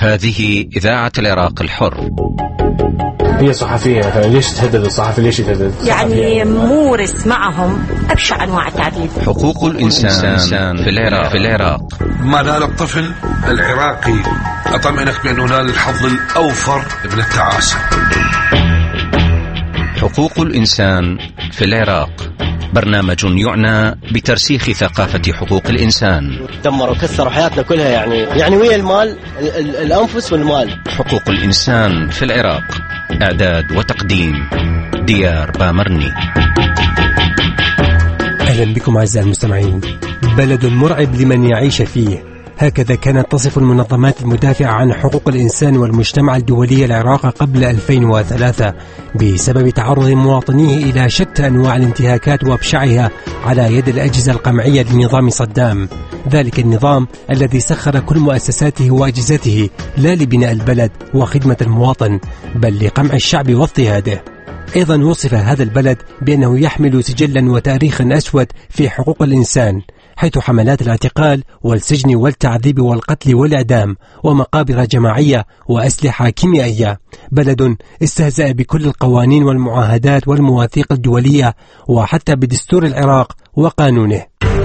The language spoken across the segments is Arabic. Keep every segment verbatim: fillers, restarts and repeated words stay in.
هذه إذاعة العراق الحر. هي صحفية، فليش تهدد الصحفي؟ ليش تهدد؟ يعني مورس معهم أبشع أنواع التعذيب. حقوق الإنسان في العراق في العراق ما نال الطفل العراقي أطمئنك بأنه نال الحظ الأوفر من التعاسة. حقوق الإنسان في العراق برنامج يعنى بترسيخ ثقافة حقوق الإنسان. دمروا وكسروا حياتنا كلها، يعني يعني ويا المال، الأنفس والمال. حقوق الإنسان في العراق، إعداد وتقديم ديار بامرني. أهلا بكم أعزائي المستمعين. بلد مرعب لمن يعيش فيه، هكذا كانت تصف المنظمات المدافعة عن حقوق الإنسان والمجتمع الدولي العراق قبل ألفين وثلاثة بسبب تعرض مواطنيه إلى شتى أنواع الانتهاكات وأبشعها على يد الأجهزة القمعية لنظام صدام، ذلك النظام الذي سخر كل مؤسساته وأجهزته لا لبناء البلد وخدمة المواطن بل لقمع الشعب واضطهاده. أيضا وصف هذا البلد بأنه يحمل سجلا وتاريخا أسود في حقوق الإنسان، حيث حملات الاعتقال والسجن والتعذيب والقتل والإعدام ومقابر جماعية وأسلحة كيميائية. بلد استهزأ بكل القوانين والمعاهدات والمواثيق الدولية وحتى بدستور العراق وقانونه.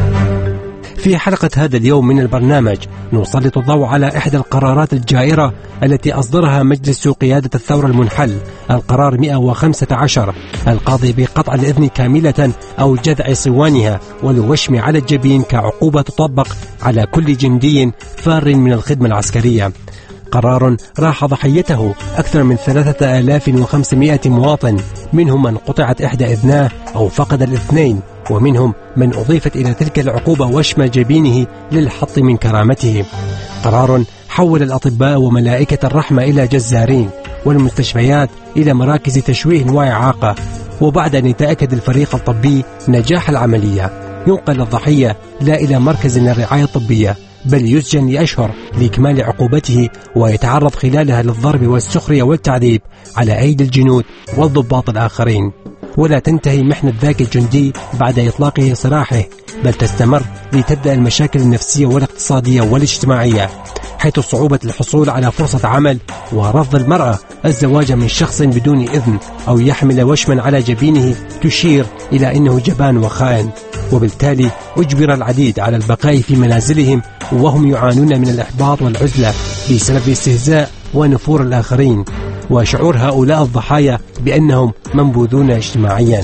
في حلقة هذا اليوم من البرنامج نسلط الضوء على إحدى القرارات الجائرة التي أصدرها مجلس قيادة الثورة المنحل، القرار مئة وخمسة عشر، القاضي بقطع الإذن كاملة أو جذع صوانها والوشم على الجبين كعقوبة تطبق على كل جندي فار من الخدمة العسكرية. قرار راح ضحيته أكثر من ثلاثة آلاف وخمسمائة مواطن، منهم من قطعت إحدى إذناه أو فقد الاثنين، ومنهم من أضيفت إلى تلك العقوبة وشم جبينه للحط من كرامته. قرار حول الأطباء وملائكة الرحمة إلى جزارين والمستشفيات إلى مراكز تشويه وإعاقة، وبعد أن يتأكد الفريق الطبي نجاح العملية ينقل الضحية لا إلى مركز للرعاية الطبية بل يسجن لأشهر لإكمال عقوبته ويتعرض خلالها للضرب والسخرية والتعذيب على أيدي الجنود والضباط الآخرين. ولا تنتهي محنة ذاك الجندي بعد إطلاقه سراحه، بل تستمر لتبدأ المشاكل النفسية والاقتصادية والاجتماعية، حيث صعوبة الحصول على فرصة عمل ورفض المرأة الزواج من شخص بدون إذن أو يحمل وشما على جبينه تشير إلى أنه جبان وخائن، وبالتالي أجبر العديد على البقاء في منازلهم وهم يعانون من الإحباط والعزلة بسبب استهزاء ونفور الآخرين وشعور هؤلاء الضحايا بأنهم منبوذون اجتماعيا.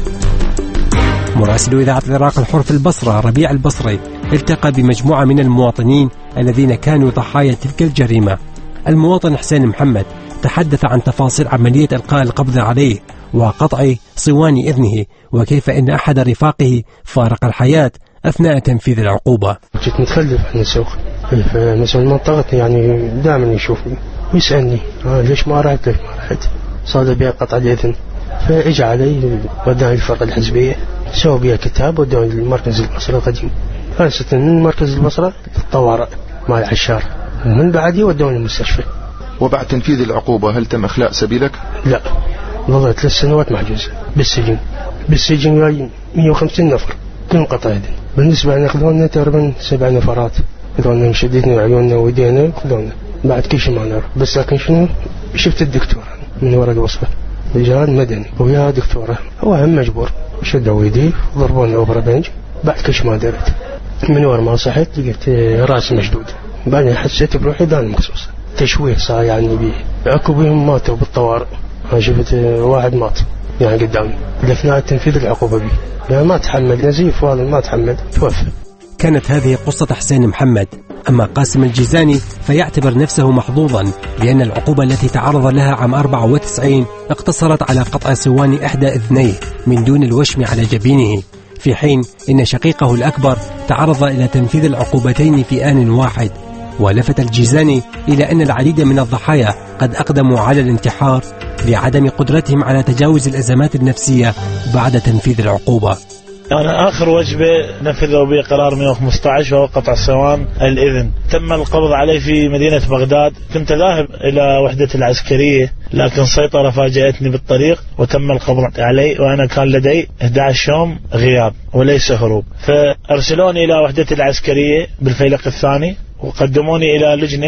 مراسل إذاعة العراق الحر في البصرة ربيع البصري التقى بمجموعة من المواطنين الذين كانوا ضحايا تلك الجريمة. المواطن حسين محمد تحدث عن تفاصيل عملية إلقاء القبض عليه وقطع صوان إذنه، وكيف أن أحد رفاقه فارق الحياة أثناء تنفيذ العقوبة. كنت متخلف عن السوق، فمسؤول المنطقة يعني دائما يشوفني ويسألني آه ليش ما رحت ليش ما رحت صار بيها قطع الإذن، فإجا علي وداني الفرقة الحزبية سووا بيها كتاب وداني المركز البصرة القديم، فلست من مركز البصرة للطوارئ مع العشار، ومن بعدي ودوني المستشفى. وبعد تنفيذ العقوبة هل تم إخلاء سبيلك؟ لا، ظلت ثلاث سنوات محجوز بالسجن. بالسجن مئة وخمسين نفر كلهم قطع يدين. بالنسبة لنا خذونا تقريبا سبع نفرات، خذونا مشددنا عيوننا ويدينا خذونا، بعد كل شيء ما نعرف. بس لكن شنو شفت الدكتور من ورا الوصفة رجال مدني ويا دكتورة، هو هم مجبور شدوا يدي ضربوني اوفر بنج، بعد كل شيء ما درت. من ورا ما صحيت لقيت راسي مشدود، بعدين حسيت بروحي دان مقصوص، تشويه صار يعني بي عقوبهم ماتوا بالطوارئ. أنا شفت واحد مات يعني قدامي لأثناء تنفيذ العقوبة بي، يعني ما تحمل نزيف وهذا ما تحمل توفى. كانت هذه قصة حسين محمد. أما قاسم الجيزاني فيعتبر نفسه محظوظا لأن العقوبة التي تعرض لها عام أربعة وتسعين اقتصرت على قطع صوان إحدى إذنيه من دون الوشم على جبينه، في حين إن شقيقه الأكبر تعرض إلى تنفيذ العقوبتين في آن واحد. ولفت الجيزاني إلى أن العديد من الضحايا قد أقدموا على الانتحار لعدم قدرتهم على تجاوز الأزمات النفسية بعد تنفيذ العقوبة. أنا آخر وجبة نفذوا به قرار مئة وخمسة عشر وهو قطع صوان الإذن، تم القبض عليه في مدينة بغداد. كنت ذاهب إلى وحدة العسكرية لكن سيطرة فاجأتني بالطريق وتم القبض علي، وأنا كان لدي أحد عشر يوم غياب وليس هروب. فأرسلوني إلى وحدة العسكرية بالفيلق الثاني وقدموني إلى لجنة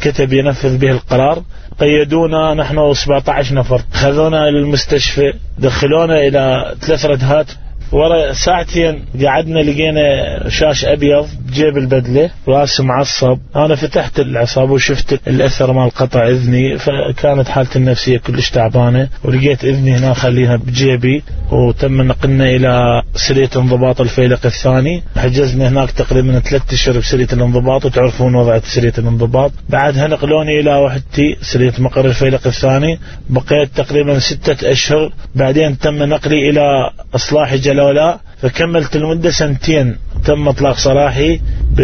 كتب ينفذ به القرار. قيدونا نحن وسبعة عشر نفر، خذونا إلى المستشفى، دخلونا إلى ثلاث ردهات. ورا ساعتين قعدنا لقينا شاش أبيض بجيب البدلة، رأس معصب. أنا فتحت العصابة وشفت الأثر مال قطع إذني، فكانت حالتي النفسية كلش تعبانة، ولقيت إذني هنا خليها بجيبي. وتم نقلنا إلى سرية انضباط الفيلق الثاني، حجزنا هناك تقريبا ثلاثة أشهر بسرية الانضباط، وتعرفون وضع سرية الانضباط. بعدها نقلوني إلى وحدتي سرية مقر الفيلق الثاني، بقيت تقريبا ستة أشهر. بعدين تم نقلي إلى إصلاح جلولاء، فكملت المدة سنتين. تم اطلاق سراحي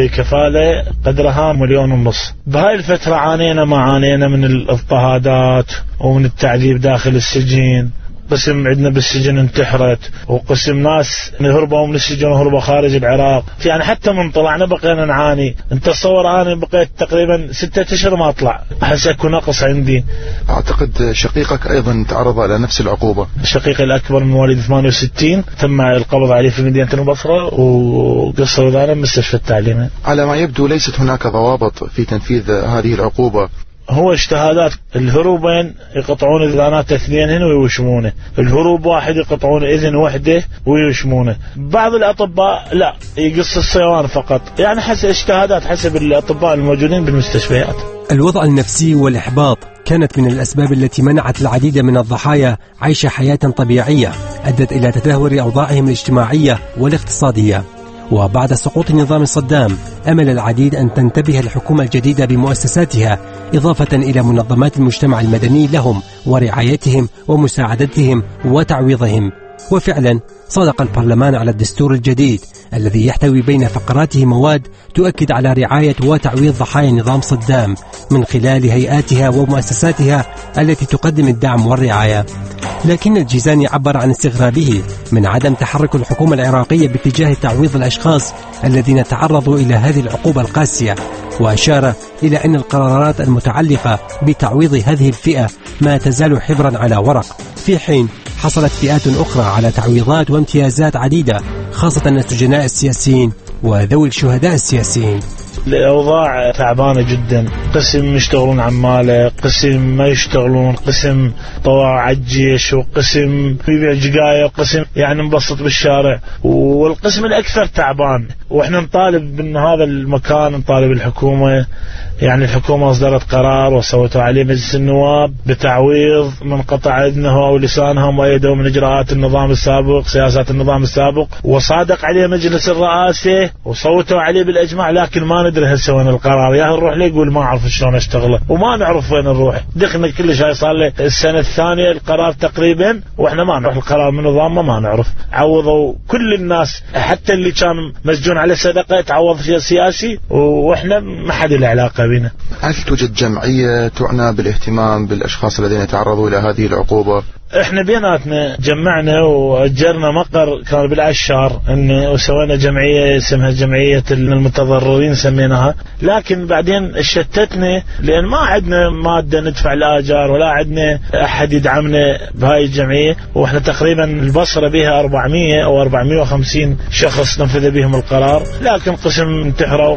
بكفالة قدرها مليون ونص. بهاي الفترة عانينا ما عانينا من الاضطهادات ومن التعذيب داخل السجن. قسم عندنا بالسجن انتحرت، وقسم ناس هربوا من السجن وهربوا خارج العراق. يعني حتى من طلعنا بقينا نعاني. انت تصور انا بقيت تقريبا ستة اشهر ما اطلع، احس اكو نقص عندي. اعتقد شقيقك ايضا تعرض الى نفس العقوبة. شقيقي الاكبر من مواليد ثمانية وستين تم القبض عليه في مدينة البصرة وقصروا ذلك مستشفى التعليمي. على ما يبدو ليست هناك ضوابط في تنفيذ هذه العقوبة. هو اجتهادات. الهروبين يقطعون اذانات اثنين ويوشمونه، الهروب واحد يقطعون اذن وحده ويوشمونه. بعض الاطباء لا يقص الصيوان فقط، يعني حسب اجتهادات حسب الاطباء الموجودين بالمستشفيات. الوضع النفسي والإحباط كانت من الأسباب التي منعت العديد من الضحايا عيش حياة طبيعية أدت إلى تدهور أوضاعهم الاجتماعية والاقتصادية. وبعد سقوط نظام صدام أمل العديد أن تنتبه الحكومة الجديدة بمؤسساتها، إضافة إلى منظمات المجتمع المدني لهم ورعايتهم ومساعدتهم وتعويضهم. وفعلا صادق البرلمان على الدستور الجديد الذي يحتوي بين فقراته مواد تؤكد على رعاية وتعويض ضحايا نظام صدام من خلال هيئاتها ومؤسساتها التي تقدم الدعم والرعاية. لكن الجيزاني عبر عن استغرابه من عدم تحرك الحكومة العراقية باتجاه تعويض الأشخاص الذين تعرضوا إلى هذه العقوبة القاسية، وأشار إلى أن القرارات المتعلقة بتعويض هذه الفئة ما تزال حبرا على ورق، في حين حصلت فئات أخرى على تعويضات وامتيازات عديدة، خاصة السجناء السياسيين وذوي الشهداء السياسيين. الأوضاع تعبانة جدا، قسم يشتغلون عمالة، قسم ما يشتغلون، قسم طواع على الجيش، وقسم يبيع جقاية، وقسم يعني مبسط بالشارع، والقسم الأكثر تعبان. وإحنا نطالب من هذا المكان، نطالب الحكومة، يعني الحكومة أصدرت قرار وصوتوا عليه مجلس النواب بتعويض من قطع أذنه أو لسانهم وأيدوا من إجراءات النظام السابق، سياسات النظام السابق، وصادق عليه مجلس الرئاسة وصوتوا عليه بالإجماع. لكن ما ندري هسه وين القرار، يا نروح ليه يقول ما أعرف شلون أشتغله، وما نعرف وين نروح. دخلنا كل شيء صار له السنة الثانية القرار تقريبا، وإحنا ما نروح القرار من نظام ما نعرف. عوضوا كل الناس، حتى اللي كان مسجون على صدقة تعوض فيها سياسي، وإحنا ما حد له علاقة بنا. هل توجد جمعية تعنى بالاهتمام بالأشخاص الذين تعرضوا إلى هذه العقوبة؟ احنا بيناتنا جمعنا واجرنا مقر كان بالعشار إن وسوينا جمعية اسمها جمعية المتضررين سميناها، لكن بعدين شتتنا لأن ما عندنا مادة ندفع الآجار ولا عندنا أحد يدعمنا بهاي الجمعية. واحنا تقريبا البصرة بها أربعمية أو أربعمية وخمسين شخص نفذ بهم القرار، لكن قسم انتحروا.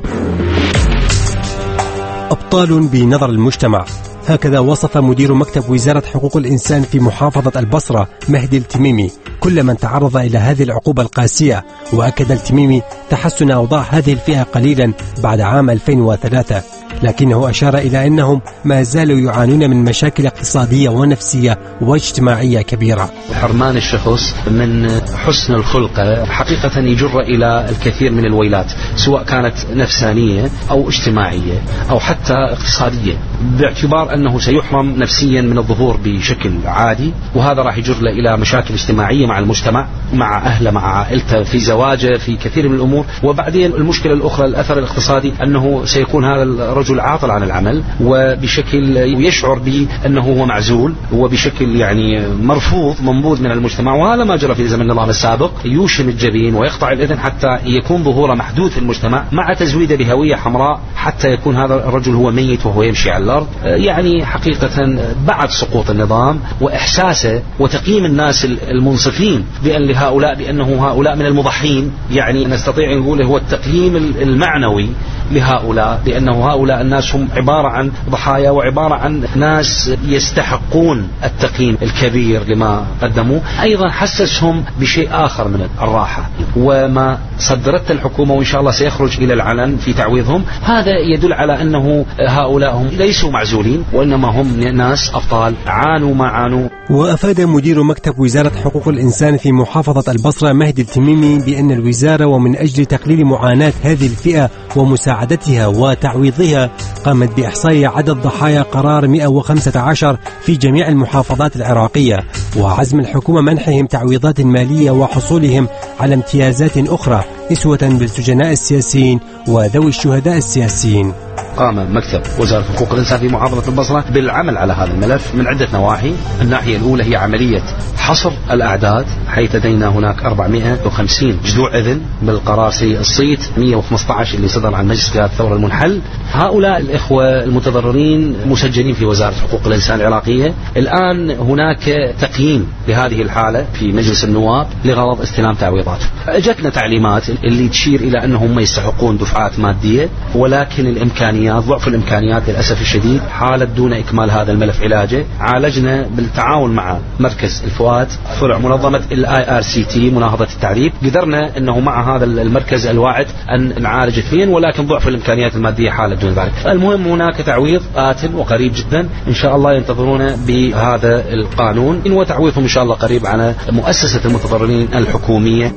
أبطال بنظر المجتمع، هكذا وصف مدير مكتب وزارة حقوق الإنسان في محافظة البصرة مهدي التميمي كل من تعرض إلى هذه العقوبة القاسية. وأكد التميمي تحسن أوضاع هذه الفئة قليلا بعد عام ألفين وثلاثة، لكنه أشار إلى أنهم ما زالوا يعانون من مشاكل اقتصادية ونفسية واجتماعية كبيرة. حرمان الشخص من حسن الخلق حقيقة يجر إلى الكثير من الويلات، سواء كانت نفسانية أو اجتماعية أو حتى اقتصادية، باعتبار أنه سيحرم نفسيا من الظهور بشكل عادي، وهذا راح يجر له إلى مشاكل اجتماعية مع المجتمع، مع أهله، مع عائلته، في زواجه، في كثير من الأمور. وبعدين المشكلة الأخرى الأثر الاقتصادي، أنه سيكون هذا الرجل عاطل عن العمل وبشكل يشعر بأنه هو معزول وبشكل يعني مرفوض منبوذ من المجتمع. وهذا ما جرى في زمن النظام السابق، يوشم الجبين ويقطع الإذن حتى يكون ظهوره محدود في المجتمع، مع تزويده بهوية حمراء حتى يكون هذا الرجل هو ميت وهو يمشي على الأرض، يعني حقيقة بعد سقوط النظام وإحساسه وتقييم الناس المنصفين بأن لهؤلاء بأنه هؤلاء من المضحين، يعني نستطيع نقول هو التقييم المعنوي لهؤلاء، لأنه هؤلاء الناس هم عبارة عن ضحايا وعبارة عن ناس يستحقون التقييم الكبير لما قدموا. أيضا حسسهم بشيء آخر من الراحة، وما صدرت الحكومة وإن شاء الله سيخرج إلى العلن في تعويضهم، هذا يدل على أنه هؤلاء هم ليسوا معزولين، وإنما هم ناس أبطال عانوا ما عانوا. وأفاد مدير مكتب وزارة حقوق الإنسان في محافظة البصرة مهدي التميمي بأن الوزارة ومن أجل تقليل معاناة هذه الفئة ومساعدتها وتعويضها قامت بإحصاء عدد ضحايا قرار مئة وخمسة عشر في جميع المحافظات العراقية، وعزم الحكومة منحهم تعويضات مالية وحصولهم على امتيازات أخرى إسوة بالسجناء السياسيين وذوي الشهداء السياسيين. قام مكتب وزارة حقوق الإنسان في محافظة البصرة بالعمل على هذا الملف من عدة نواحي. الناحية الأولى هي عملية حصر الأعداد، حيث لدينا هناك أربعمئة وخمسين جذوع إذن بالقرار سيء الصيت مئة وخمسة عشر اللي صدر عن مجلس قيادة الثورة المنحل. هؤلاء الإخوة المتضررين مسجلين في وزارة حقوق الإنسان العراقية. الآن هناك تقييم لهذه الحالة في مجلس النواب لغرض استلام تعويضات. جتنا تعليمات اللي تشير إلى أنهم ما يستحقون دفعات مادية، ولكن الإمكانيات ضعف الإمكانيات للأسف الشديد حالت دون إكمال هذا الملف علاجه. عالجنا بالتعاون مع مركز الفؤاد فرع منظمة الاي ار سي تي مناهضة التعذيب، قدرنا أنه مع هذا المركز الواعد أن نعالج اثنين، ولكن ضعف الإمكانيات المادية حالت دون ذلك. المهم هناك تعويض آت وقريب جدا إن شاء الله، ينتظرون بهذا القانون وتعويضهم إن شاء الله قريب على مؤسسة المتضررين الحكومية.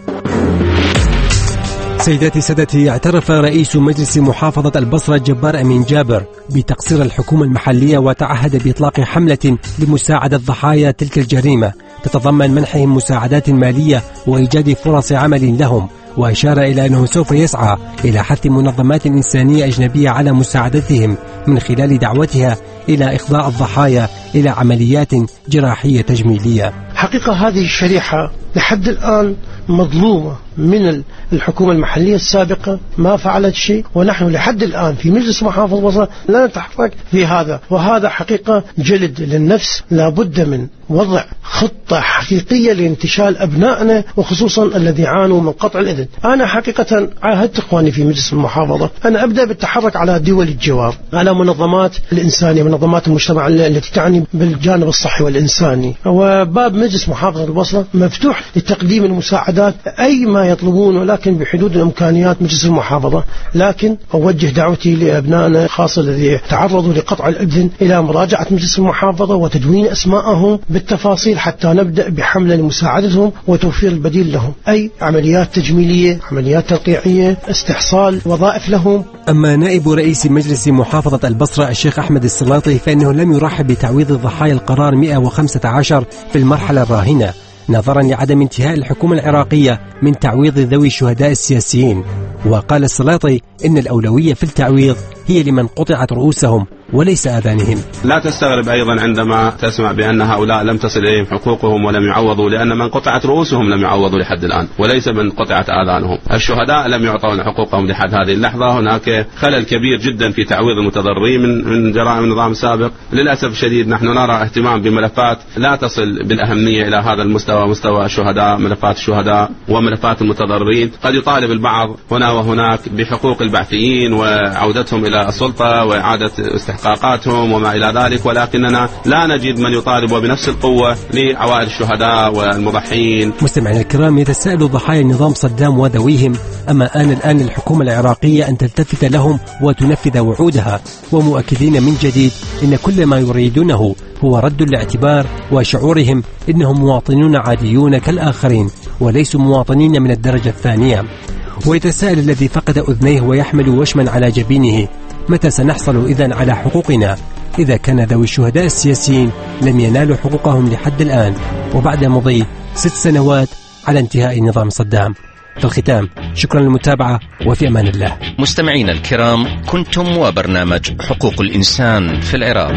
سيداتي سادتي، اعترف رئيس مجلس محافظة البصرة جبار أمين جابر بتقصير الحكومة المحلية، وتعهد بإطلاق حملة لمساعدة ضحايا تلك الجريمة تتضمن منحهم مساعدات مالية وإيجاد فرص عمل لهم، وأشار إلى أنه سوف يسعى إلى حث منظمات إنسانية أجنبية على مساعدتهم من خلال دعوتها إلى إخضاع الضحايا إلى عمليات جراحية تجميلية. حقيقة هذه الشريحة لحد الآن مظلومة من الحكومة المحلية السابقة، ما فعلت شيء، ونحن لحد الآن في مجلس محافظة البصرة لا نتحرك في هذا، وهذا حقيقة جلد للنفس. لابد من وضع خطة حقيقية لانتشال أبنائنا، وخصوصا الذي عانوا من قطع الإذن. أنا حقيقة عاهدت إخواني في مجلس المحافظة أن أبدأ بالتحرك على دول الجوار، على منظمات الإنسانية، منظمات المجتمع التي تعني بالجانب الصحي والإنساني، وباب مجلس محافظة البصرة مفتوح لتقديم المساعدات أي ما يطلبون، ولكن بحدود الإمكانيات مجلس المحافظة. لكن أوجه دعوتي لأبنائنا خاصة الذين تعرضوا لقطع الإذن إلى مراجعة مجلس المحافظة وتدوين أسمائهم بالتفاصيل، حتى نبدأ بحملة لمساعدتهم وتوفير البديل لهم، أي عمليات تجميلية، عمليات تلقيحية، استحصال وظائف لهم. أما نائب رئيس مجلس محافظة البصرة الشيخ أحمد السلاطي فإنه لم يرحب بتعويض ضحايا القرار مئة وخمسة عشر في المرحلة الراهنة، نظرا لعدم انتهاء الحكومة العراقية من تعويض ذوي الشهداء السياسيين. وقال السلاطي إن الأولوية في التعويض هي لمن قطعت رؤوسهم وليس آذانهم. لا تستغرب أيضا عندما تسمع بأن هؤلاء لم تصل إليهم حقوقهم ولم يعوضوا، لأن من قطعت رؤوسهم لم يعوضوا لحد الآن، وليس من قطعت آذانهم. الشهداء لم يعطون حقوقهم لحد هذه اللحظة. هناك خلل كبير جدا في تعويض المتضررين من من جرائم النظام السابق. للأسف الشديد نحن نرى اهتمام بملفات لا تصل بالأهمية إلى هذا المستوى، مستوى الشهداء، ملفات الشهداء وملفات المتضررين. قد يطالب البعض هنا وهناك بحقوق البعثيين وعودتهم إلى السلطة وإعادة استحقاقاتهم وما إلى ذلك، ولكننا لا نجد من يطالب بنفس القوة لعوائل الشهداء والمضحين. مستمعينا الكرام، يتساءل ضحايا النظام صدام وذويهم، أما آن الآن الحكومة العراقية أن تلتفت لهم وتنفذ وعودها، ومؤكدين من جديد إن كل ما يريدونه هو رد الاعتبار وشعورهم إنهم مواطنون عاديون كالآخرين وليسوا مواطنين من الدرجة الثانية. ويتساءل الذي فقد أذنيه ويحمل وشما على جبينه، متى سنحصل إذن على حقوقنا إذا كان ذوي الشهداء السياسيين لم ينالوا حقوقهم لحد الآن، وبعد مضي ست سنوات على انتهاء نظام صدام؟ في الختام، شكرا للمتابعة وفي أمان الله. مستمعينا الكرام، كنتم وبرنامج حقوق الإنسان في العراق.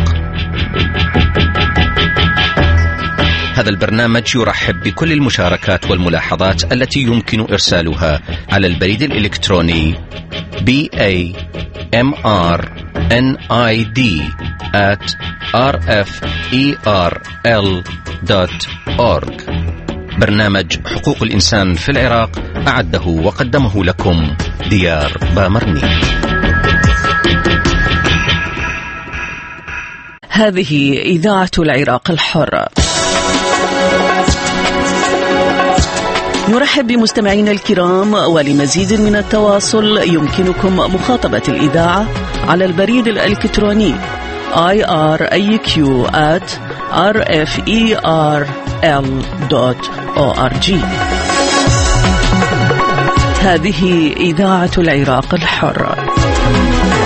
هذا البرنامج يرحب بكل المشاركات والملاحظات التي يمكن إرسالها على البريد الإلكتروني بي إيه إم آر إن آي دي آت آر إف إي آر إل دوت أورج. برنامج حقوق الإنسان في العراق أعده وقدمه لكم ديار بامرني. هذه إذاعة العراق الحر. نرحب بمستمعينا الكرام، ولمزيد من التواصل يمكنكم مخاطبة الإذاعة على البريد الإلكتروني آي آر إيه كيو آت آر إف إي آر إل دوت أو آر جي. هذه إذاعة العراق الحر.